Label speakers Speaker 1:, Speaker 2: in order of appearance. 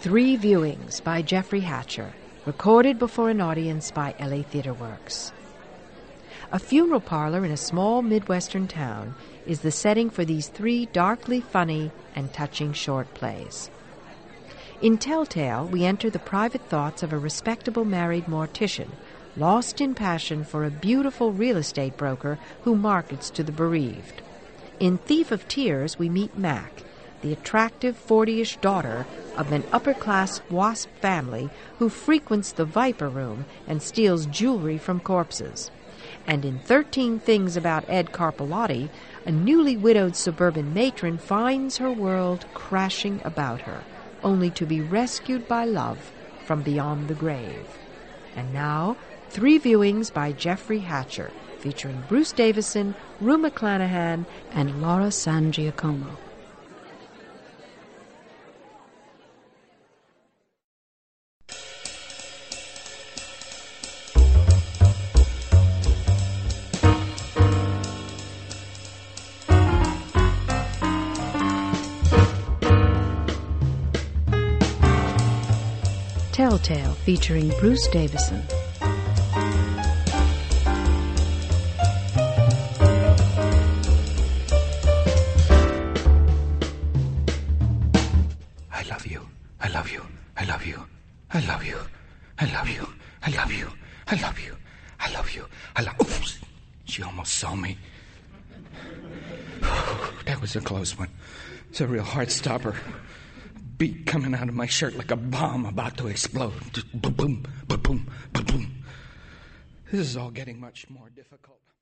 Speaker 1: Three Viewings by Jeffrey Hatcher, recorded before an audience by LA Theatre Works. A funeral parlor in a small Midwestern town is the setting for these three darkly funny and touching short plays. In Telltale, we enter the private thoughts of a respectable married mortician, lost in passion for a beautiful real estate broker who markets to the bereaved. In Thief of Tears, we meet Mac, the attractive 40-ish daughter of an upper-class WASP family who frequents the Viper Room and steals jewelry from corpses. And in 13 Things About Ed Carpellotti, a newly widowed suburban matron finds her world crashing about her, only to be rescued by love from beyond the grave. And now, Three Viewings by Jeffrey Hatcher, featuring Bruce Davison, Rue McClanahan, and Laura San Giacomo. Telltale, featuring Bruce Davison.
Speaker 2: I love you. I love you. I love you. I love you. I love you. I love you. I love you. I love you. I love. Oops! She almost saw me. That was a close one. It's a real heart stopper. Beat coming out of my shirt like a bomb about to explode. Just boom, boom, boom, boom, boom. This is all getting much more difficult.